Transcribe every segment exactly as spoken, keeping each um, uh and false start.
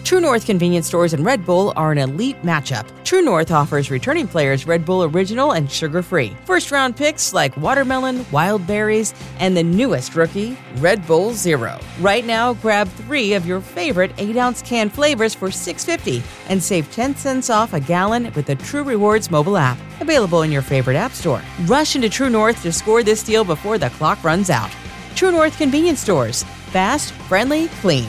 True North convenience stores and Red Bull are an elite matchup. True North offers returning players Red Bull Original and sugar-free. First-round picks like watermelon, wild berries, and the newest rookie, Red Bull Zero. Right now, grab three of your favorite eight-ounce can flavors for six dollars and fifty cents and save ten cents off a gallon with the True Rewards mobile app. Available in your favorite app store. Rush into True North to score this deal before the clock runs out. True North convenience stores. Fast, friendly, clean.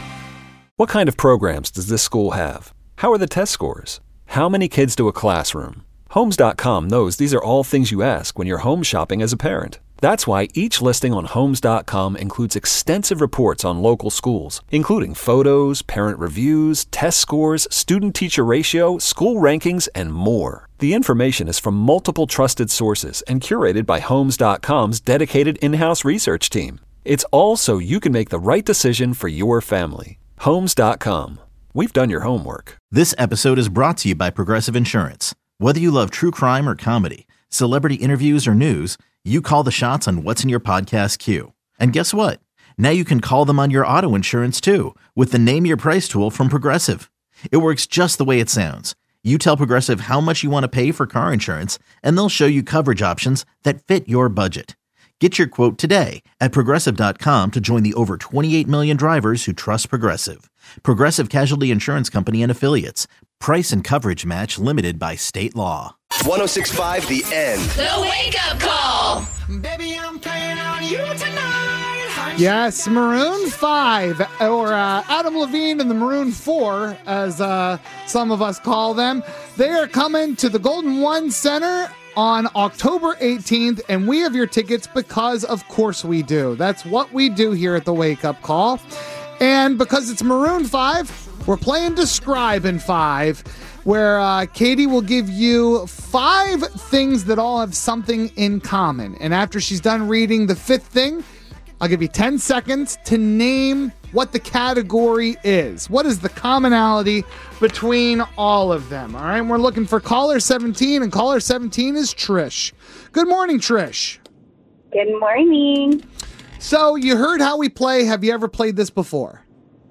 What kind of programs does this school have? How are the test scores? How many kids do a classroom? Homes dot com knows these are all things you ask when you're home shopping as a parent. That's why each listing on Homes dot com includes extensive reports on local schools, including photos, parent reviews, test scores, student-teacher ratio, school rankings, and more. The information is from multiple trusted sources and curated by Homes dot com's dedicated in-house research team. It's all so you can make the right decision for your family. Homes dot com. We've done your homework. This episode is brought to you by Progressive Insurance. Whether you love true crime or comedy, celebrity interviews or news, you call the shots on what's in your podcast queue. And guess what? Now you can call them on your auto insurance too with the Name Your Price tool from Progressive. It works just the way it sounds. You tell Progressive how much you want to pay for car insurance, and they'll show you coverage options that fit your budget. Get your quote today at Progressive dot com to join the over twenty-eight million drivers who trust Progressive. Progressive Casualty Insurance Company and Affiliates. Price and coverage match limited by state law. one oh six point five The End. The Wake Up Call. Baby, I'm playing on you tonight. Yes, Maroon five, or uh, Adam Levine and the Maroon four, as uh, some of us call them. They are coming to the Golden One Center on October eighteenth, and we have your tickets because, of course, we do. That's what we do here at the Wake Up Call. And because it's Maroon five, we're playing Describe in five, where uh, Katie will give you five things that all have something in common. And after she's done reading the fifth thing, I'll give you ten seconds to name what the category is. What is the commonality between all of them? All right, we're looking for caller seventeen, and caller seventeen is Trish. Good morning, Trish. Good morning. So you heard how we play. Have you ever played this before?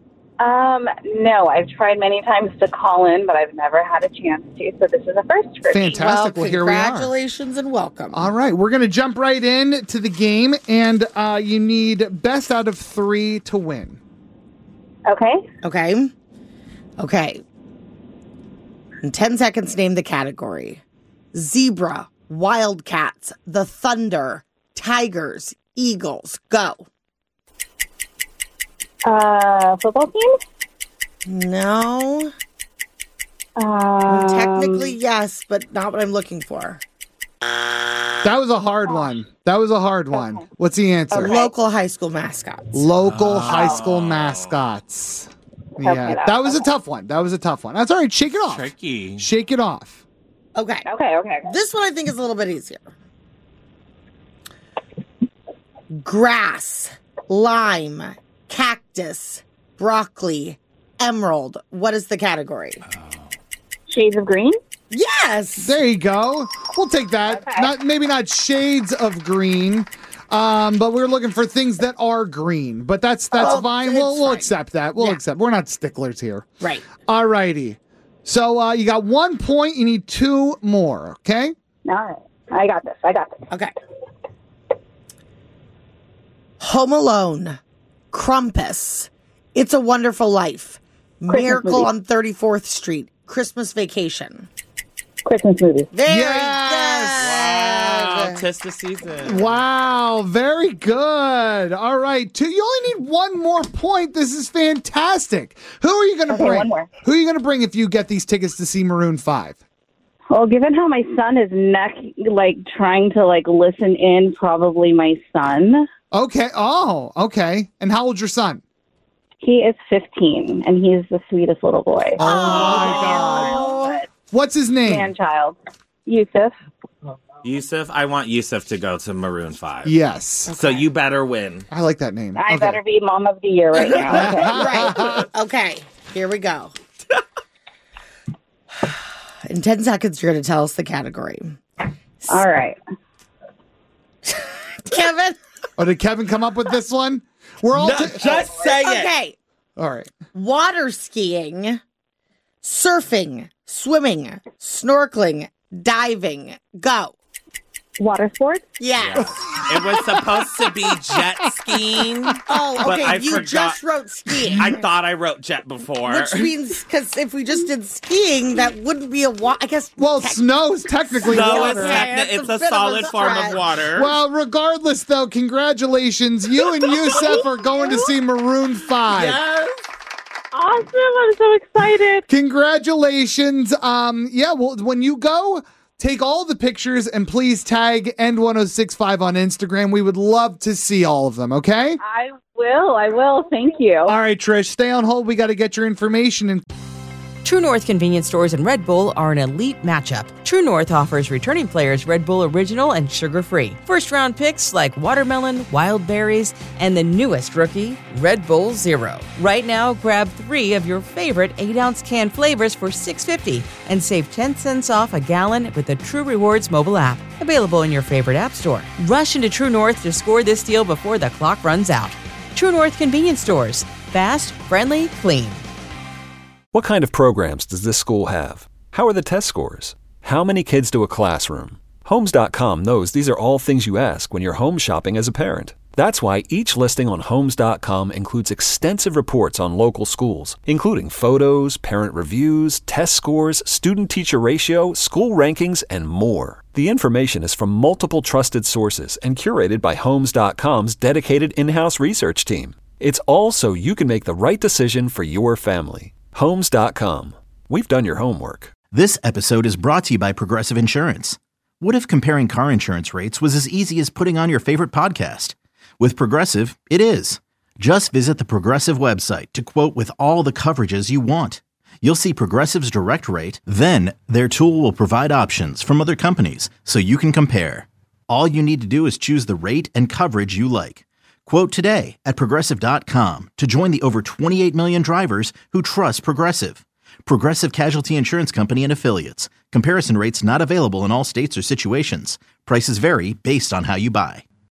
Um, no, I've tried many times to call in, but I've never had a chance to, so this is a first for me. Fantastic. Well, well here we are. Congratulations and welcome. All right, we're going to jump right in to the game, and uh, you need best out of three to win. Okay. Okay. Okay. In ten seconds, name the category. Zebra, Wildcats, The Thunder, Tigers, Eagles. Go. Uh, football team? No. Um, Technically, yes, but not what I'm looking for. That was a hard one. That was a hard one. What's the answer? Okay. Local high school mascots. Local oh. high school mascots. Yeah, okay, that, that was okay. a tough one. That was a tough one. That's all right. Shake it off. Tricky. Shake it off. Okay. Okay, okay. This one I think is a little bit easier. Grass, lime, cactus, broccoli, emerald. What is the category? Shades of green? Yes. There you go. We'll take that. Okay. Not maybe not shades of green, um, but we're looking for things that are green. But that's that's Oh, fine. it's We'll we'll fine. accept that. We'll Yeah. accept. We're not sticklers here. Right. All righty. So uh, you got one point. You need two more. Okay. All right. I got this. I got this. Okay. Home Alone, Krampus, It's a Wonderful Life, Christmas Miracle movie. on thirty-fourth Street, Christmas Vacation. Christmas movie. Very Yes! good. Wow, tis the season. Wow, very good. All right, two. You only need one more point. This is fantastic. Who are you going to Okay, bring? one more. Who are you going to bring if you get these tickets to see Maroon five? Well, given how my son is neck, like, trying to, like, listen in, probably my son. Okay. Oh, okay. And how old's your son? He is fifteen, and he's the sweetest little boy. Oh, my God. What's his name? Man-child. Yusuf. Yusuf, I want Yusuf to go to Maroon five. Yes. So you better win. I like that name. I Okay. better be mom of the year right now. Okay. Right. Okay. Here we go. In ten seconds, you're going to tell us the category. All right. Kevin? Oh, did Kevin come up with this one? We're all No, ta- just say it. Okay. All right. Water skiing, surfing, swimming, snorkeling, diving. Go. Water sports? Yeah. It was supposed to be jet skiing. Oh, but okay. I You forgot. just wrote skiing. I thought I wrote jet before. Which means, because if we just did skiing, that wouldn't be a wa- I guess. Well, tech- snow is technically Snow water. is Yeah, techni- it's it's a a, bit of a solid form stretch. of water. Well, regardless, though, congratulations. You and Yusef are going to see Maroon five. Yes. Awesome. I'm so excited. Congratulations. Um, yeah, well, when you go, take all the pictures and please tag End one oh six point five on Instagram. We would love to see all of them, okay? I will. I will. Thank you. All right, Trish, stay on hold. We got to get your information. And True North convenience stores and Red Bull are an elite matchup. True North offers returning players Red Bull Original and sugar-free. First-round picks like watermelon, wild berries, and the newest rookie, Red Bull Zero. Right now, grab three of your favorite eight-ounce can flavors for six dollars and fifty cents and save ten cents off a gallon with the True Rewards mobile app. Available in your favorite app store. Rush into True North to score this deal before the clock runs out. True North convenience stores. Fast, friendly, clean. What kind of programs does this school have? How are the test scores? How many kids do a classroom? Homes dot com knows these are all things you ask when you're home shopping as a parent. That's why each listing on Homes dot com includes extensive reports on local schools, including photos, parent reviews, test scores, student-teacher ratio, school rankings, and more. The information is from multiple trusted sources and curated by Homes dot com's dedicated in-house research team. It's all so you can make the right decision for your family. Homes dot com. We've done your homework. This episode is brought to you by Progressive Insurance. What if comparing car insurance rates was as easy as putting on your favorite podcast? With Progressive, it is. Just visit the Progressive website to quote with all the coverages you want. You'll see Progressive's direct rate, then their tool will provide options from other companies so you can compare. All you need to do is choose the rate and coverage you like. Quote today at Progressive dot com to join the over twenty-eight million drivers who trust Progressive. Progressive Casualty Insurance Company and Affiliates. Comparison rates not available in all states or situations. Prices vary based on how you buy.